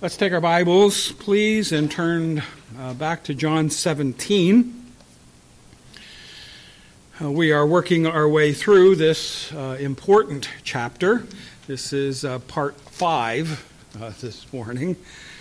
Let's take our Bibles, please, and turn back to John 17. We are working our way through this important chapter. This is part 5 this morning.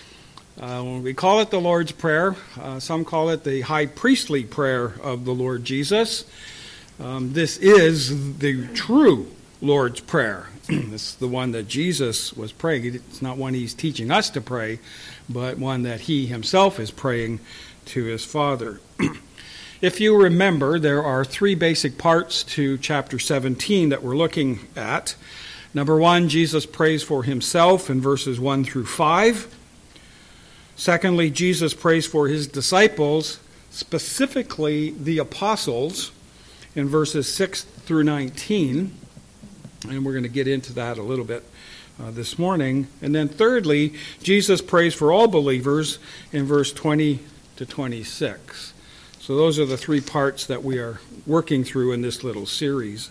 We call it the Lord's Prayer. Some call it the high priestly prayer of the Lord Jesus. This is the true Lord's Prayer. This is the one that Jesus was praying. It's not one he's teaching us to pray, but one that he himself is praying to his Father. If you remember, there are 3 basic parts to chapter 17 that we're looking at. Number 1, Jesus prays for himself in verses 1 through 5. Secondly, Jesus prays for his disciples, specifically the apostles, in verses 6 through 19. And we're going to get into that a little bit this morning. And then thirdly, Jesus prays for all believers in verse 20 to 26. So those are the 3 parts that we are working through in this little series.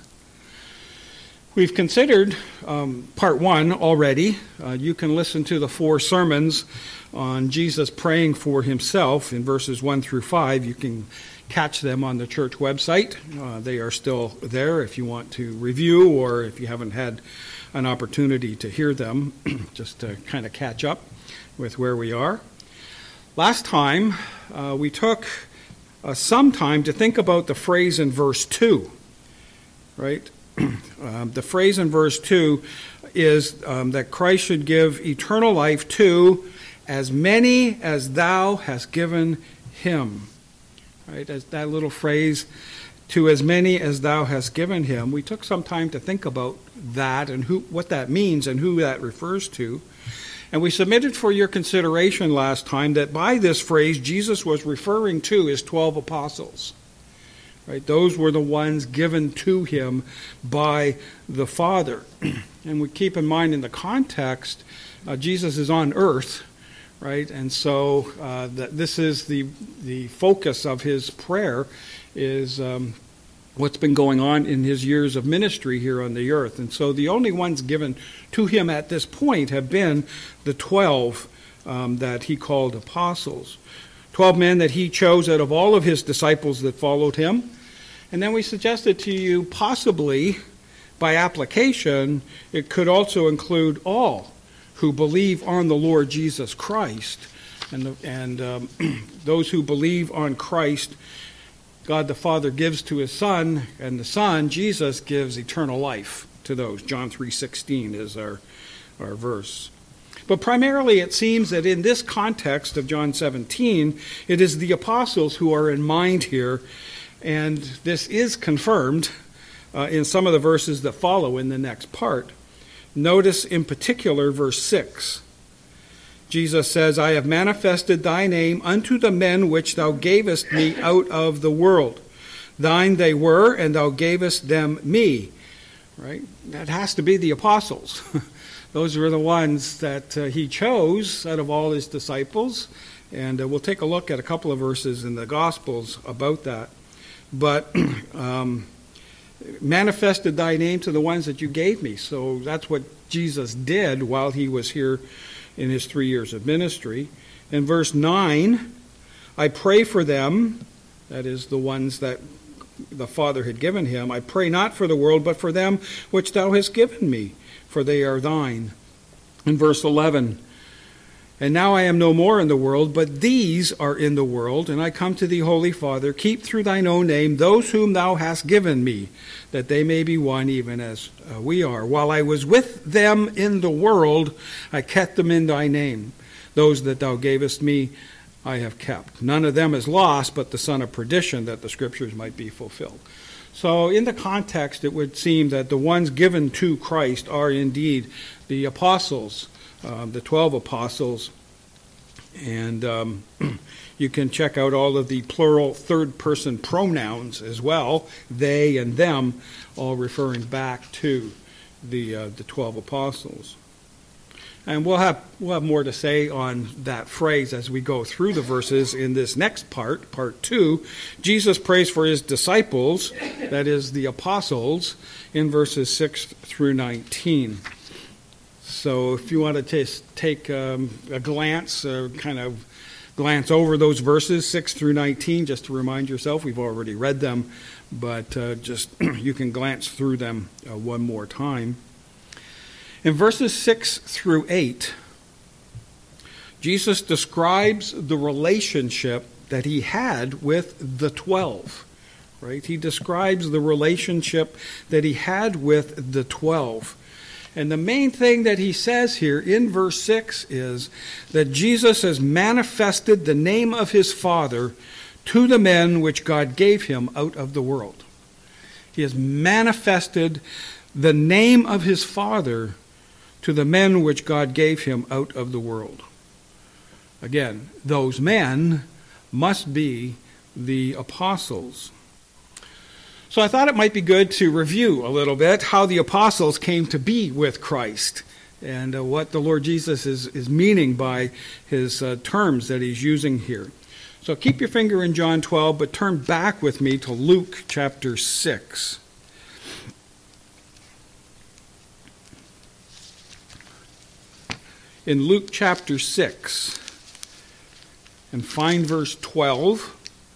We've considered part 1 already. You can listen to the 4 sermons on Jesus praying for himself in verses 1 through 5. You can catch them on the church website. They are still there if you want to review or if you haven't had an opportunity to hear them, just to kind of catch up with where we are. Last time, we took some time to think about the phrase in verse 2, right? The phrase in verse 2 is that Christ should give eternal life to as many as thou hast given him. Right, as that little phrase, to as many as thou hast given him. We took some time to think about that and what that means and who that refers to. And we submitted for your consideration last time that by this phrase, Jesus was referring to his 12 apostles. Right, those were the ones given to him by the Father. And we keep in mind in the context, Jesus is on earth. Right, and so this is the focus of his prayer is what's been going on in his years of ministry here on the earth. And so the only ones given to him at this point have been the 12 that he called apostles. 12 men that he chose out of all of his disciples that followed him. And then we suggested to you possibly by application it could also include all who believe on the Lord Jesus Christ. And those who believe on Christ, God the Father gives to his Son, and the Son, Jesus, gives eternal life to those. John 3:16 is our verse. But primarily it seems that in this context of John 17, it is the apostles who are in mind here, and this is confirmed in some of the verses that follow in the next part. Notice in particular verse 6. Jesus says, I have manifested thy name unto the men which thou gavest me out of the world. Thine they were, and thou gavest them me. Right? That has to be the apostles. Those were the ones that he chose out of all his disciples. And we'll take a look at a couple of verses in the Gospels about that. But manifested thy name to the ones that you gave me. So that's what Jesus did while he was here in his 3 years of ministry. In verse 9, I pray for them, that is the ones that the Father had given him. I pray not for the world, but for them which thou hast given me, for they are thine. In verse 11, and now I am no more in the world, but these are in the world, and I come to thee, Holy Father, keep through thine own name those whom thou hast given me, that they may be one even as we are. While I was with them in the world, I kept them in thy name. Those that thou gavest me, I have kept. None of them is lost, but the son of perdition, that the scriptures might be fulfilled. So in the context, it would seem that the ones given to Christ are indeed the apostles, the 12 apostles, and you can check out all of the plural third-person pronouns as well, they and them, all referring back to the 12 apostles. And we'll have more to say on that phrase as we go through the verses in this next part, part 2. Jesus prays for his disciples, that is the apostles, in verses 6 through 19. So if you want to take a glance, kind of glance over those verses, 6 through 19, just to remind yourself, we've already read them, but just you can glance through them one more time. In verses 6 through 8, Jesus describes the relationship that he had with the 12. Right? He describes the relationship that he had with the 12. And the main thing that he says here in verse 6 is that Jesus has manifested the name of his Father to the men which God gave him out of the world. He has manifested the name of his Father to the men which God gave him out of the world. Again, those men must be the apostles. So I thought it might be good to review a little bit how the apostles came to be with Christ and what the Lord Jesus is meaning by his terms that he's using here. So keep your finger in John 12, but turn back with me to Luke chapter 6. In Luke chapter 6, and find verse 12.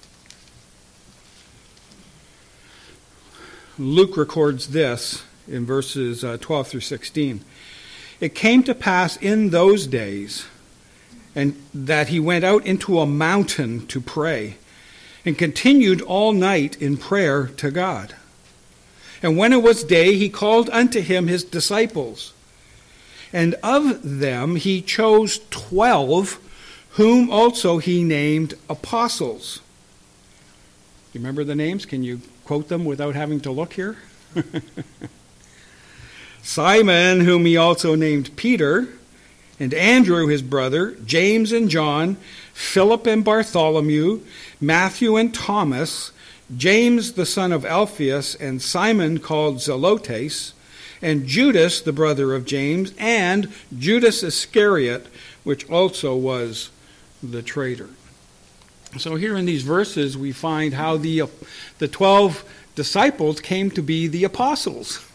Luke records this in verses 12 through 16. It came to pass in those days and that he went out into a mountain to pray and continued all night in prayer to God. And when it was day, he called unto him his disciples. And of them he chose 12, whom also he named apostles. You remember the names? Can you quote them without having to look here? Simon, whom he also named Peter, and Andrew his brother, James and John, Philip and Bartholomew, Matthew and Thomas, James the son of Alphaeus, and Simon called Zelotes, and Judas the brother of James, and Judas Iscariot, which also was the traitor. So here in these verses we find how the 12 disciples came to be the apostles.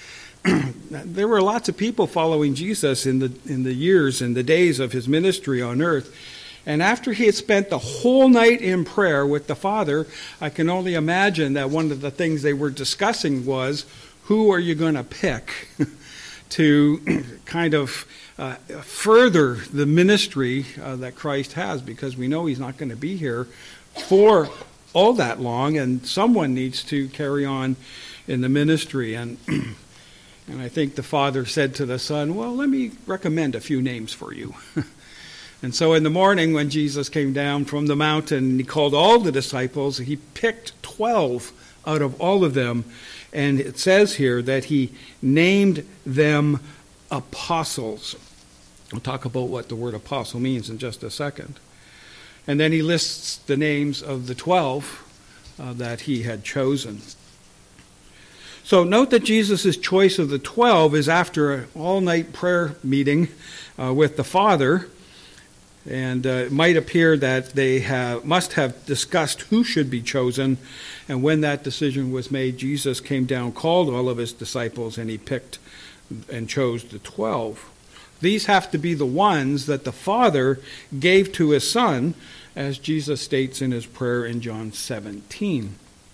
There were lots of people following Jesus in the years and the days of his ministry on earth. And after he had spent the whole night in prayer with the Father, I can only imagine that one of the things they were discussing was, who are you going to pick to kind of further the ministry that Christ has? Because we know he's not going to be here for all that long, and someone needs to carry on in the ministry. And I think the Father said to the Son, well, let me recommend a few names for you. And so in the morning when Jesus came down from the mountain and he called all the disciples, he picked 12 out of all of them. And it says here that he named them apostles. We'll talk about what the word apostle means in just a second. And then he lists the names of the 12 that he had chosen. So note that Jesus' choice of the 12 is after an all-night prayer meeting with the Father. And it might appear that they must have discussed who should be chosen. And when that decision was made, Jesus came down, called all of his disciples, and he picked and chose the 12. These have to be the ones that the Father gave to his Son, as Jesus states in his prayer in John 17.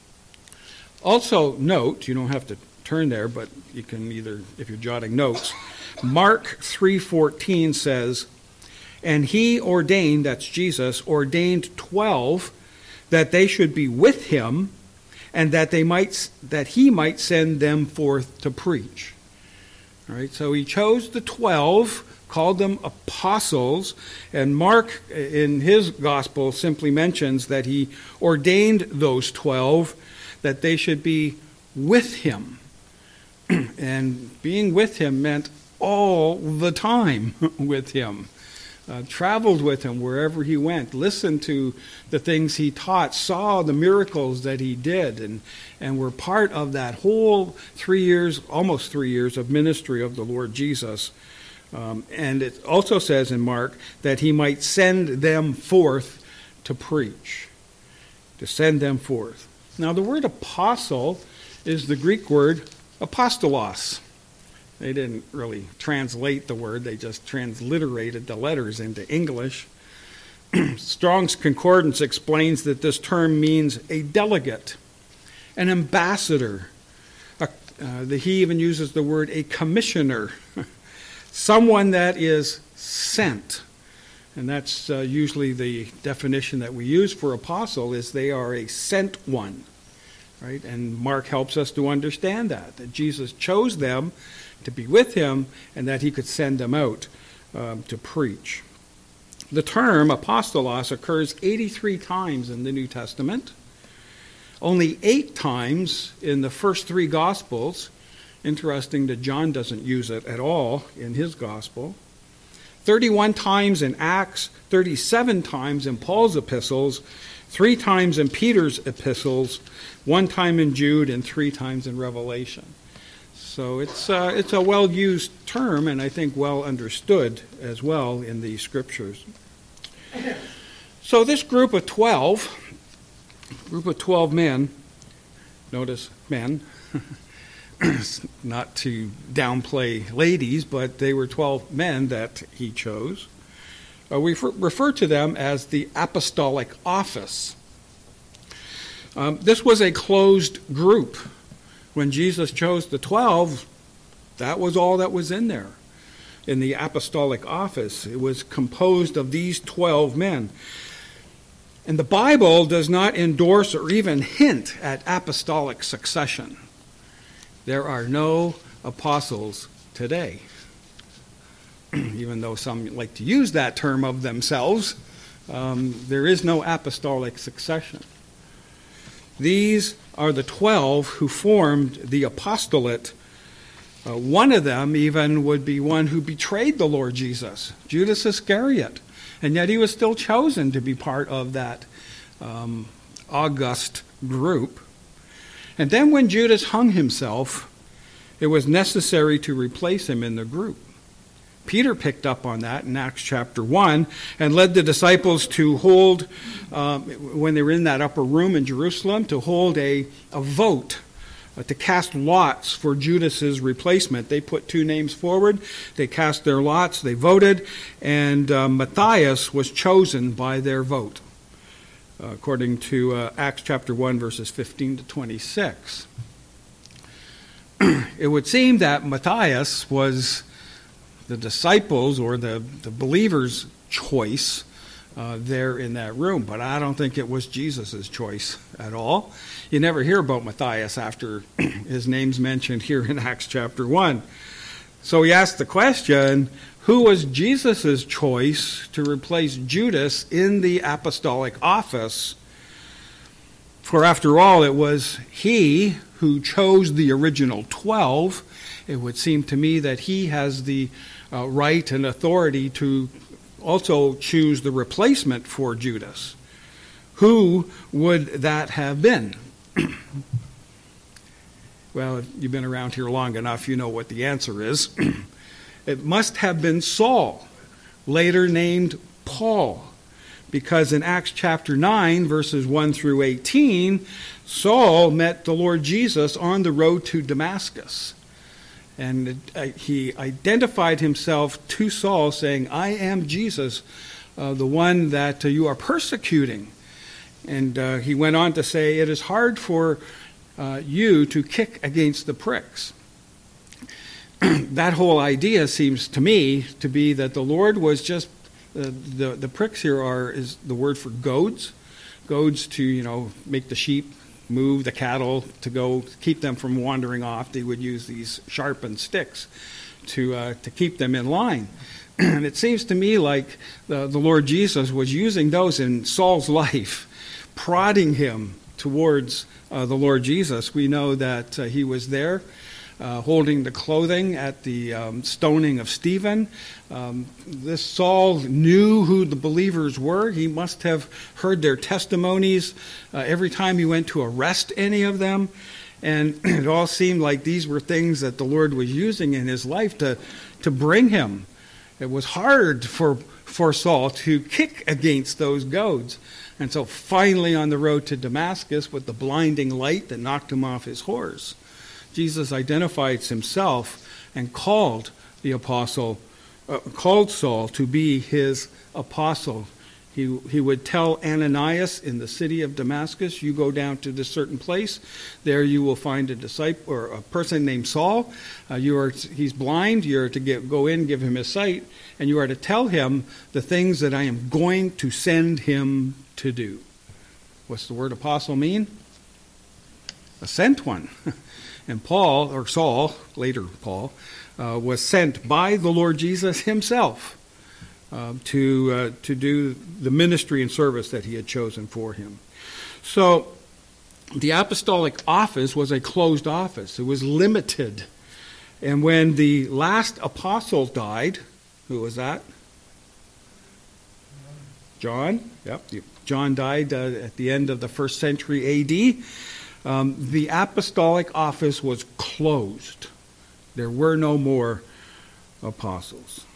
Also note, you don't have to turn there, but you can either, if you're jotting notes, Mark 3:14 says, and he ordained, that's Jesus, ordained 12 that they should be with him and that he might send them forth to preach. All right, so he chose the 12, called them apostles, and Mark in his gospel simply mentions that he ordained those 12 that they should be with him. And being with him meant all the time with him. Traveled with him wherever he went, listened to the things he taught, saw the miracles that he did, and were part of that whole 3 years, almost 3 years of ministry of the Lord Jesus. And it also says in Mark that he might send them forth to preach, to send them forth. Now the word apostle is the Greek word apostolos. They didn't really translate the word, they just transliterated the letters into English. Strong's Concordance explains that this term means a delegate, an ambassador. He even uses the word a commissioner, someone that is sent. And that's usually the definition that we use for apostle, is they are a sent one. Right? And Mark helps us to understand that Jesus chose them to be with him and that he could send them out to preach. The term apostolos occurs 83 times in the New Testament, only 8 times in the first 3 Gospels. Interesting that John doesn't use it at all in his Gospel. 31 times in Acts, 37 times in Paul's epistles, 3 times in Peter's epistles, 1 time in Jude, and 3 times in Revelation. So it's a well-used term, and I think well understood as well in the Scriptures. So this group of 12 men, notice men, not to downplay ladies, but they were 12 men that he chose. We refer to them as the apostolic office. This was a closed group. When Jesus chose the 12, that was all that was in there. In the apostolic office, it was composed of these 12 men. And the Bible does not endorse or even hint at apostolic succession. There are no apostles today. Even though some like to use that term of themselves, there is no apostolic succession. These are the 12 who formed the apostolate. One of them even would be one who betrayed the Lord Jesus, Judas Iscariot. And yet he was still chosen to be part of that august group. And then when Judas hung himself, it was necessary to replace him in the group. Peter picked up on that in Acts chapter 1 and led the disciples to hold, when they were in that upper room in Jerusalem, to hold a vote, to cast lots for Judas's replacement. They put 2 names forward, they cast their lots, they voted, and Matthias was chosen by their vote, according to Acts chapter 1, verses 15 to 26. It would seem that Matthias was the disciples or the believers' choice there in that room, but I don't think it was Jesus' choice at all. You never hear about Matthias after his name's mentioned here in Acts chapter 1. So he asked the question, who was Jesus' choice to replace Judas in the apostolic office? For after all, it was he who chose the original 12. It would seem to me that he has the right and authority to also choose the replacement for Judas. Who would that have been? Well, if you've been around here long enough, you know what the answer is. It must have been Saul, later named Paul, because in Acts chapter 9, verses 1 through 18, Saul met the Lord Jesus on the road to Damascus. And he identified himself to Saul, saying, I am Jesus, the one that you are persecuting. And he went on to say, it is hard for you to kick against the pricks. That whole idea seems to me to be that the Lord was just, the pricks here is the word for goads. Goads to, make the sheep move, the cattle to go, keep them from wandering off. They would use these sharpened sticks to keep them in line. And it seems to me like the Lord Jesus was using those in Saul's life, prodding him towards the Lord Jesus. We know that he was there holding the clothing at the stoning of Stephen. This Saul knew who the believers were. He must have heard their testimonies every time he went to arrest any of them. And it all seemed like these were things that the Lord was using in his life to bring him. It was hard for Saul to kick against those goads. And so finally on the road to Damascus with the blinding light that knocked him off his horse, Jesus identifies himself and called Saul to be his apostle. He would tell Ananias in the city of Damascus, you go down to this certain place. There you will find a disciple or a person named Saul. He's blind. You're to go in, give him his sight, and you are to tell him the things that I am going to send him to do. What's the word apostle mean? A sent one. And Paul, or Saul, later Paul, was sent by the Lord Jesus himself to do the ministry and service that he had chosen for him. So the apostolic office was a closed office. It was limited. And when the last apostle died, who was that? John. Yep. John died at the end of the 1st century A.D. The apostolic office was closed. There were no more apostles.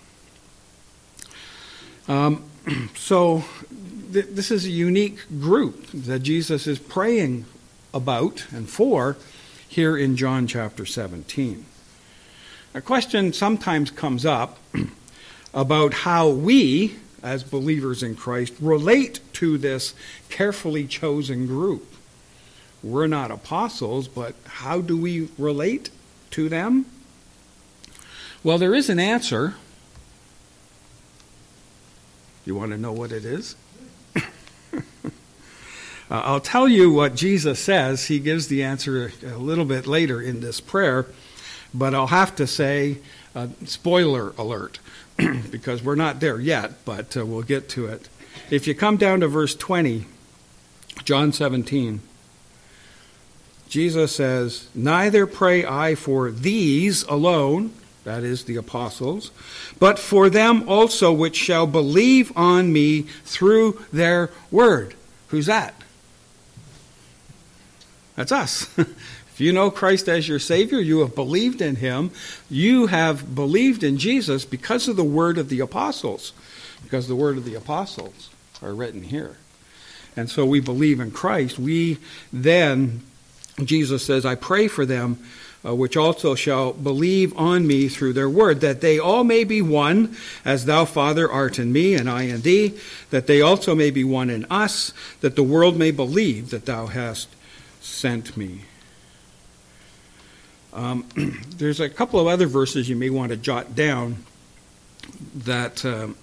So this is a unique group that Jesus is praying about and for here in John chapter 17. A question sometimes comes up about how we, as believers in Christ, relate to this carefully chosen group. We're not apostles, but how do we relate to them? Well, there is an answer. You want to know what it is? I'll tell you what Jesus says. He gives the answer a little bit later in this prayer, but I'll have to say, spoiler alert, because we're not there yet, but we'll get to it. If you come down to verse 20, John 17, Jesus says, neither pray I for these alone, that is the apostles, but for them also which shall believe on me through their word. Who's that? That's us. If you know Christ as your Savior, you have believed in him. You have believed in Jesus because of the word of the apostles, because the word of the apostles are written here. And so we believe in Christ. We then, Jesus says, I pray for them which also shall believe on me through their word, that they all may be one, as thou, Father, art in me, and I in thee, that they also may be one in us, that the world may believe that thou hast sent me. There's a couple of other verses you may want to jot down that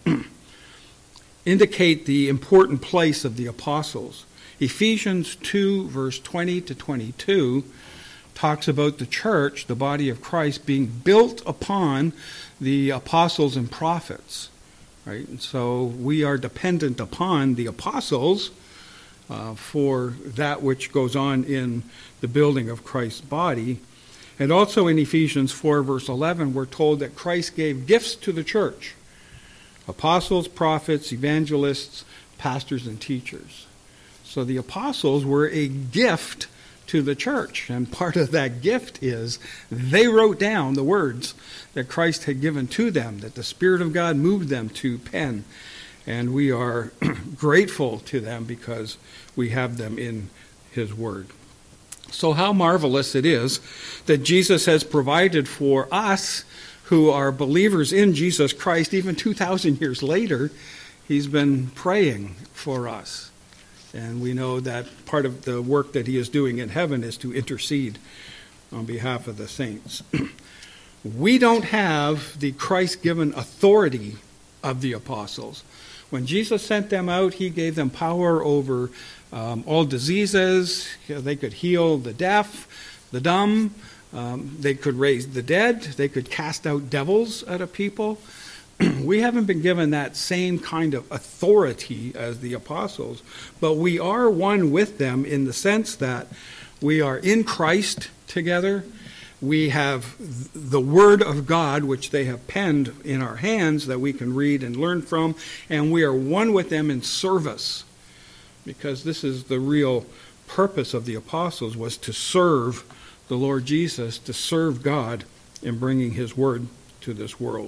indicate the important place of the apostles. Ephesians 2, verse 20 to 22, talks about the church, the body of Christ, being built upon the apostles and prophets. Right? And so we are dependent upon the apostles for that which goes on in the building of Christ's body. And also in Ephesians 4, verse 11, we're told that Christ gave gifts to the church: apostles, prophets, evangelists, pastors, and teachers. So the apostles were a gift to the church, and part of that gift is they wrote down the words that Christ had given to them, that the Spirit of God moved them to pen, and we are grateful to them because we have them in his word. So how marvelous it is that Jesus has provided for us who are believers in Jesus Christ. Even 2,000 years later, he's been praying for us. And we know that part of the work that he is doing in heaven is to intercede on behalf of the saints. We don't have the Christ-given authority of the apostles. When Jesus sent them out, he gave them power over all diseases. They could heal the deaf, the dumb. They could raise the dead. They could cast out devils out of people. We haven't been given that same kind of authority as the apostles, but we are one with them in the sense that we are in Christ together. We have the Word of God, which they have penned in our hands that we can read and learn from, and we are one with them in service, because this is the real purpose of the apostles, was to serve the Lord Jesus, to serve God in bringing his Word to this world.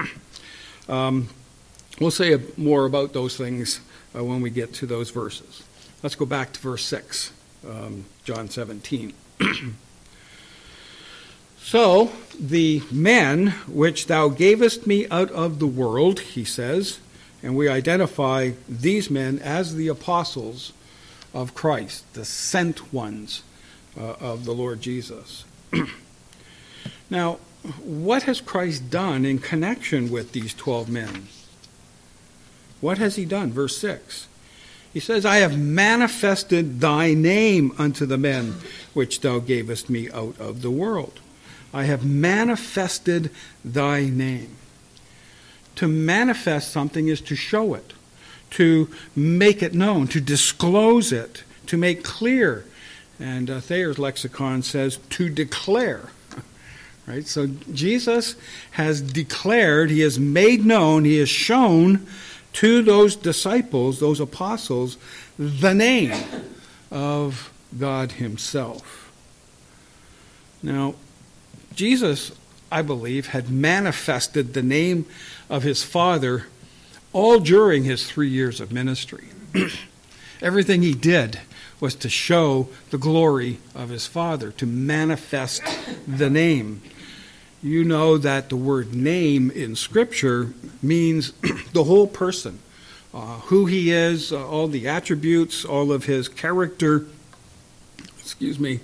We'll say more about those things when we get to those verses. Let's go back to verse 6, John 17. So, the men which thou gavest me out of the world, he says, and we identify these men as the apostles of Christ, the sent ones of the Lord Jesus. Now, what has Christ done in connection with these 12 men? What has he done? Verse 6. He says, I have manifested thy name unto the men which thou gavest me out of the world. I have manifested thy name. To manifest something is to show it, to make it known, to disclose it, to make clear. And Thayer's lexicon says to declare. Right? So Jesus has declared, he has made known, he has shown to those disciples, those apostles, the name of God himself. Now, Jesus, I believe, had manifested the name of his Father all during his 3 years of ministry. Everything he did was to show the glory of his Father, to manifest the name. You know that the word name in Scripture means the whole person, who he is, all the attributes, all of his character. Excuse me.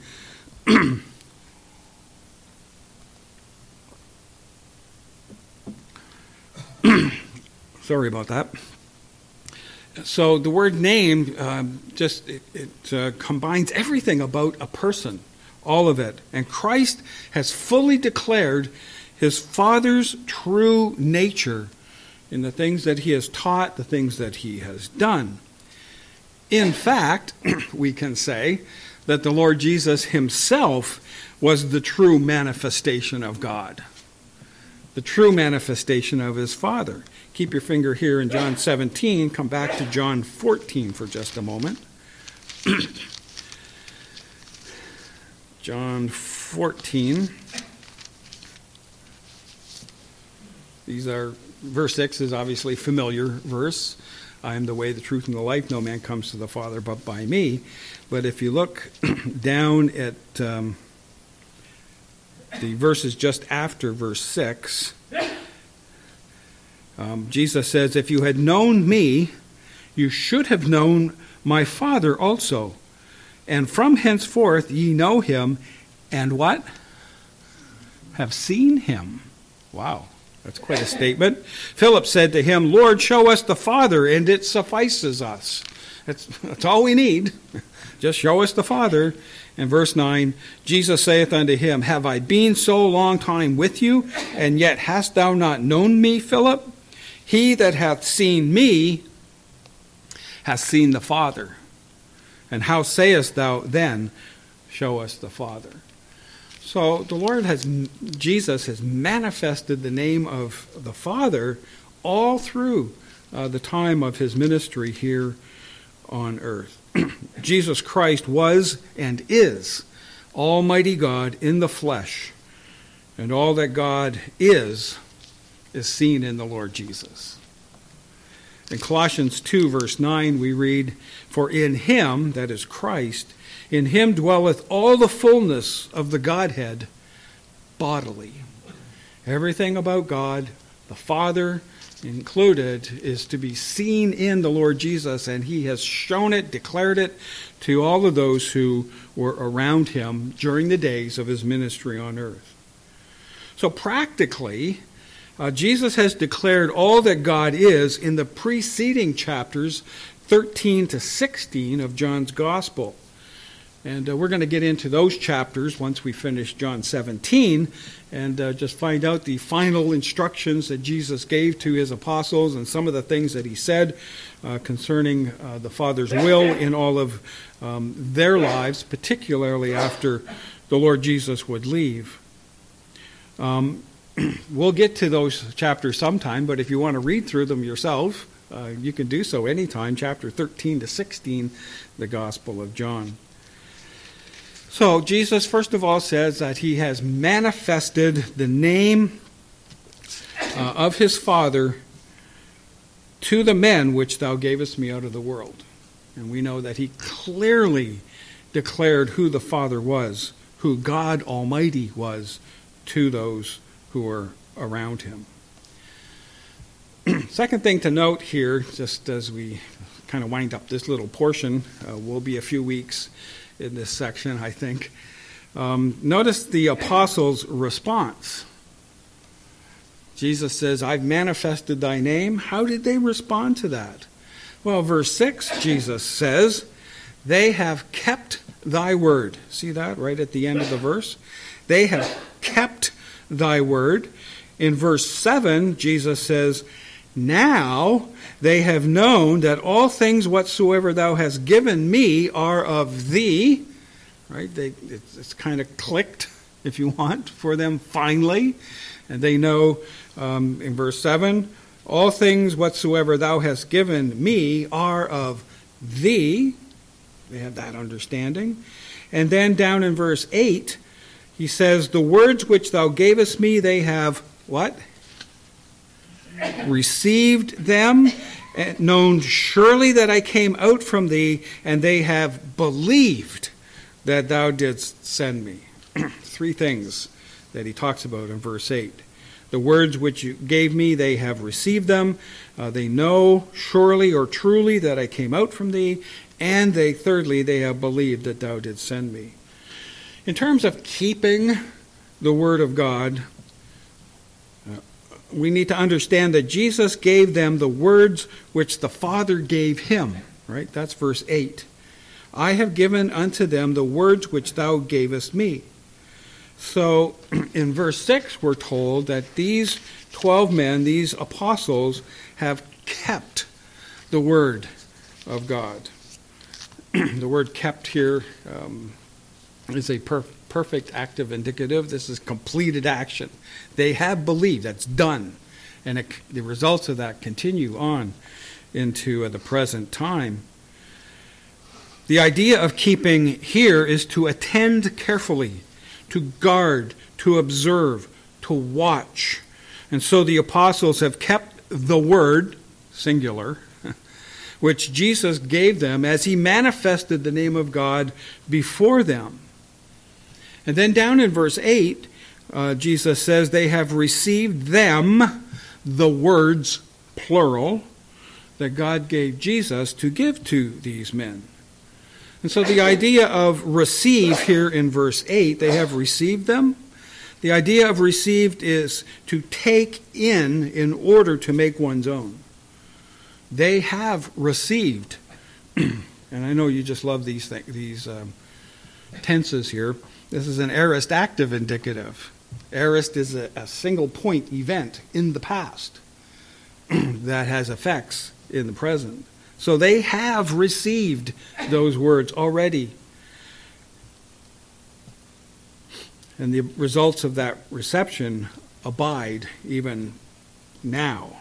Sorry about that. So the word name combines everything about a person, all of it. And Christ has fully declared his Father's true nature in the things that he has taught, the things that he has done. In fact, we can say that the Lord Jesus himself was the true manifestation of God, the true manifestation of his Father. Keep your finger here in John 17. Come back to John 14 for just a moment. John 14. Verse 6 is obviously a familiar verse. I am the way, the truth, and the life. No man comes to the Father but by me. But if you look down at the verses just after verse 6, Jesus says, if you had known me, you should have known my Father also. And from henceforth ye know him, and what? Have seen him. Wow, that's quite a statement. Philip said to him, Lord, show us the Father, and it suffices us. That's all we need. Just show us the Father. And verse 9, Jesus saith unto him, have I been so long time with you, and yet hast thou not known me, Philip? He that hath seen me hath seen the Father. And how sayest thou then, show us the Father? So Jesus has manifested the name of the Father all through the time of his ministry here on earth. Jesus Christ was and is Almighty God in the flesh, and all that God is seen in the Lord Jesus. In Colossians 2, verse 9, we read, for in him, that is Christ, in him dwelleth all the fullness of the Godhead bodily. Everything about God, the Father included, is to be seen in the Lord Jesus, and he has shown it, declared it to all of those who were around him during the days of his ministry on earth. So practically, Jesus has declared all that God is in the preceding chapters 13 to 16 of John's Gospel. And we're going to get into those chapters once we finish John 17 and just find out the final instructions that Jesus gave to his apostles and some of the things that he said concerning the Father's will in all of their lives, particularly after the Lord Jesus would leave. We'll get to those chapters sometime, but if you want to read through them yourself, you can do so anytime, chapter 13 to 16, the Gospel of John. So Jesus, first of all, says that he has manifested the name of his Father to the men which thou gavest me out of the world. And we know that he clearly declared who the Father was, who God Almighty was to those who are around him. Second thing to note here, just as we kind of wind up this little portion, will be a few weeks in this section, I think. Notice the apostles' response. Jesus says, I've manifested thy name. How did they respond to that? Well, verse 6, Jesus says, they have kept thy word. See that right at the end of the verse? They have kept thy word. In verse 7, Jesus says, now they have known that all things whatsoever thou hast given me are of thee. Right? It's kind of clicked, if you want, for them finally. And they know, in verse 7, all things whatsoever thou hast given me are of thee. They have that understanding. And then down in verse 8, he says, the words which thou gavest me, they have what? Received them, and known surely that I came out from thee, and they have believed that thou didst send me. Three things that he talks about in verse 8. The words which you gave me, they have received them. They know surely or truly that I came out from thee. And thirdly, they have believed that thou didst send me. In terms of keeping the word of God, we need to understand that Jesus gave them the words which the Father gave him. Right? That's verse 8. I have given unto them the words which thou gavest me. So in verse 6, we're told that these 12 men, these apostles, have kept the word of God. The word kept here is a perfect active indicative. This is completed action. They have believed. That's done. And the results of that continue on into the present time. The idea of keeping here is to attend carefully, to guard, to observe, to watch. And so the apostles have kept the word, singular, which Jesus gave them as he manifested the name of God before them. And then down in verse 8, Jesus says they have received them, the words, plural, that God gave Jesus to give to these men. And so the idea of receive here in verse 8, they have received them. The idea of received is to take in order to make one's own. They have received. And I know you just love these tenses here. This is an aorist active indicative. Aorist is a single point event in the past that has effects in the present. So they have received those words already. And the results of that reception abide even now.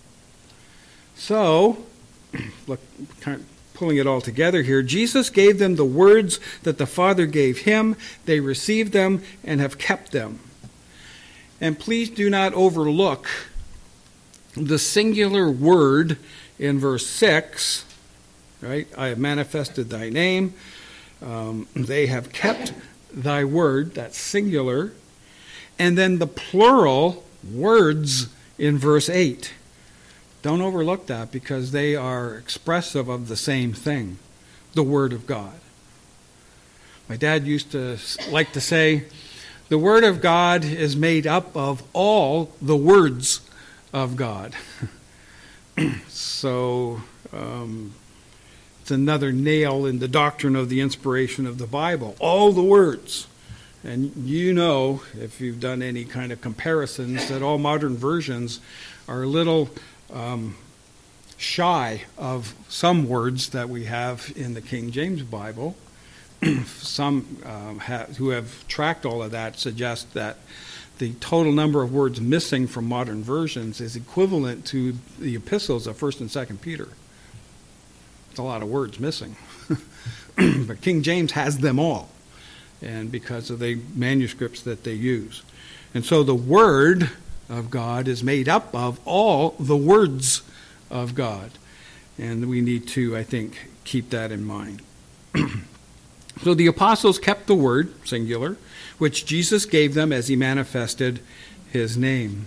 So, look, kind of pulling it all together here, Jesus gave them the words that the Father gave him. They received them and have kept them. And please do not overlook the singular word in verse 6, right? I have manifested thy name. They have kept thy word, that's singular. And then the plural words in verse 8. Don't overlook that because they are expressive of the same thing, the Word of God. My dad used to like to say, the Word of God is made up of all the words of God. So it's another nail in the doctrine of the inspiration of the Bible. All the words. And you know, if you've done any kind of comparisons, that all modern versions are a little shy of some words that we have in the King James Bible. Some who have tracked all of that suggest that the total number of words missing from modern versions is equivalent to the epistles of 1st and 2nd Peter. It's a lot of words missing. But King James has them all, and because of the manuscripts that they use. And so the Word of God is made up of all the words of God. And we need to, I think, keep that in mind. So the apostles kept the word, singular, which Jesus gave them as he manifested his name.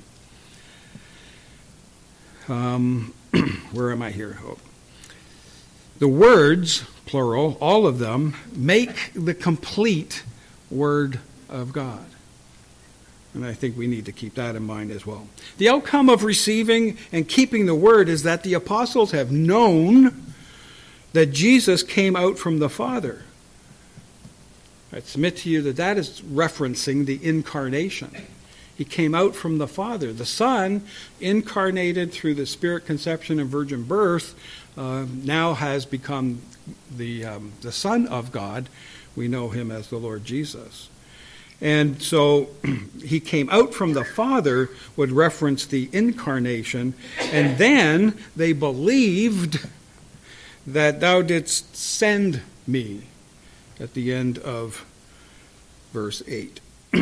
Where am I here? Oh. The words, plural, all of them, make the complete Word of God. And I think we need to keep that in mind as well. The outcome of receiving and keeping the Word is that the apostles have known that Jesus came out from the Father. I submit to you that that is referencing the incarnation. He came out from the Father. The Son, incarnated through the Spirit conception and virgin birth, now has become the Son of God. We know him as the Lord Jesus. And so he came out from the Father would reference the incarnation. And then they believed that thou didst send me at the end of verse 8.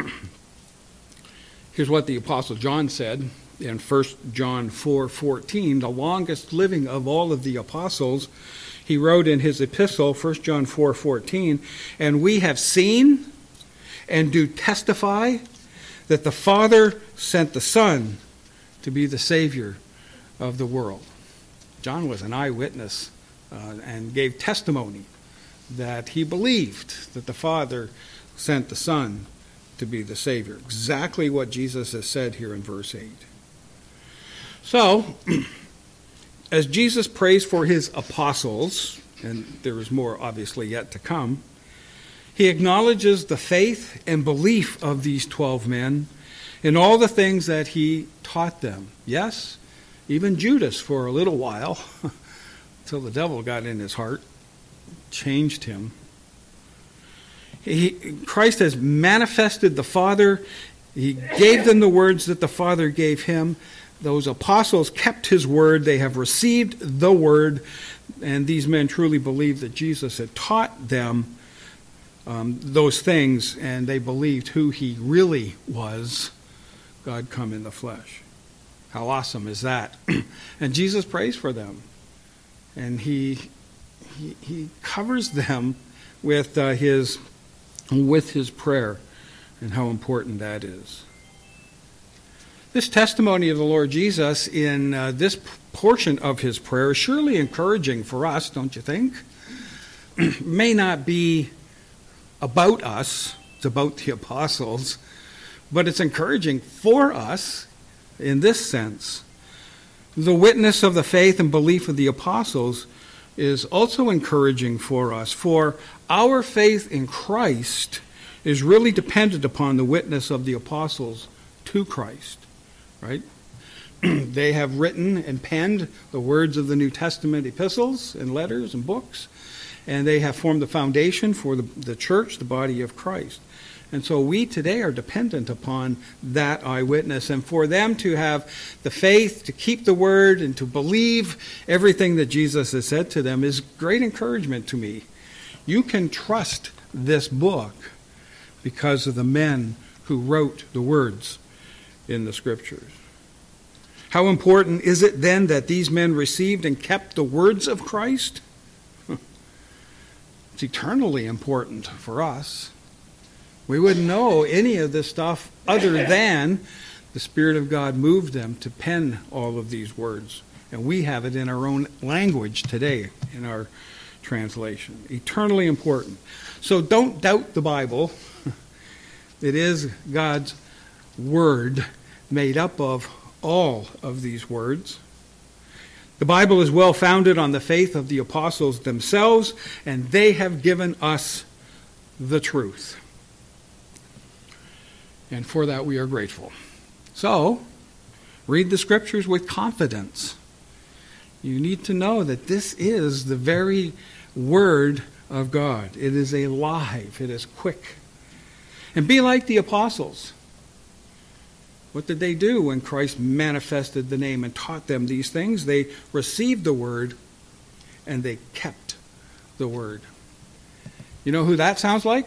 Here's what the Apostle John said in 1 John 4:14, the longest living of all of the apostles. He wrote in his epistle, 1 John 4:14, and we have seen and do testify that the Father sent the Son to be the Savior of the world. John was an eyewitness and gave testimony that he believed that the Father sent the Son to be the Savior. Exactly what Jesus has said here in verse 8. So, as Jesus prays for his apostles, and there is more obviously yet to come, he acknowledges the faith and belief of these 12 men in all the things that he taught them. Yes, even Judas for a little while, until the devil got in his heart, changed him. Christ has manifested the Father. He gave them the words that the Father gave him. Those apostles kept his word. They have received the word. And these men truly believed that Jesus had taught them those things. And they believed who he really was, God come in the flesh. How awesome is that? And Jesus prays for them. And he covers them with his prayer, and how important that is. This testimony of the Lord Jesus in this portion of his prayer is surely encouraging for us, don't you think? May not be about us, it's about the apostles, but it's encouraging for us in this sense. The witness of the faith and belief of the apostles is also encouraging for us, for our faith in Christ is really dependent upon the witness of the apostles to Christ, right? They have written and penned the words of the New Testament epistles and letters and books, and they have formed the foundation for the church, the body of Christ. And so we today are dependent upon that eyewitness. And for them to have the faith to keep the word and to believe everything that Jesus has said to them is great encouragement to me. You can trust this book because of the men who wrote the words in the Scriptures. How important is it then that these men received and kept the words of Christ? It's eternally important for us. We wouldn't know any of this stuff other than the Spirit of God moved them to pen all of these words. And we have it in our own language today in our translation. Eternally important. So don't doubt the Bible. It is God's Word made up of all of these words. The Bible is well founded on the faith of the apostles themselves, and they have given us the truth. And for that we are grateful. So, read the Scriptures with confidence. You need to know that this is the very Word of God. It is alive. It is quick. And be like the apostles. What did they do when Christ manifested the name and taught them these things? They received the Word and they kept the Word. You know who that sounds like?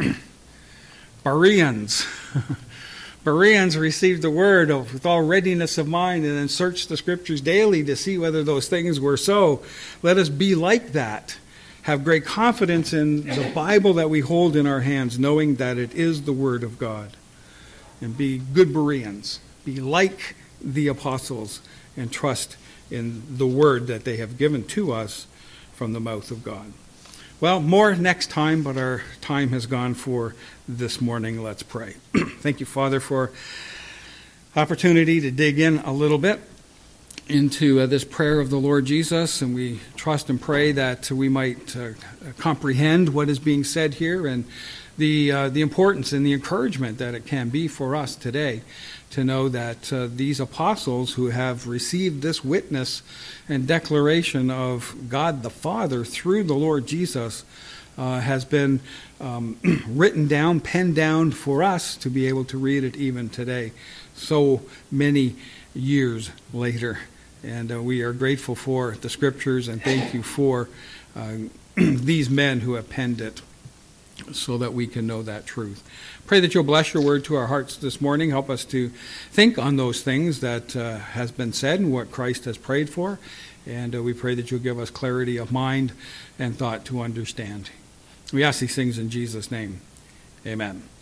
Bereans. Bereans received the word with all readiness of mind and then searched the Scriptures daily to see whether those things were so. Let us be like that, have great confidence in the Bible that we hold in our hands, knowing that it is the Word of God. And be good Bereans. Be like the apostles and trust in the Word that they have given to us from the mouth of God. Well, more next time, but our time has gone for this morning. Let's pray. Thank you, Father, for opportunity to dig in a little bit into this prayer of the Lord Jesus, and we trust and pray that we might comprehend what is being said here and the importance and the encouragement that it can be for us today to know that these apostles who have received this witness and declaration of God the Father through the Lord Jesus has been written down, penned down for us to be able to read it even today, so many years later. And we are grateful for the Scriptures, and thank you for these men who have penned it so that we can know that truth. Pray that you'll bless your word to our hearts this morning. Help us to think on those things that has been said and what Christ has prayed for. And we pray that you'll give us clarity of mind and thought to understand. We ask these things in Jesus' name. Amen.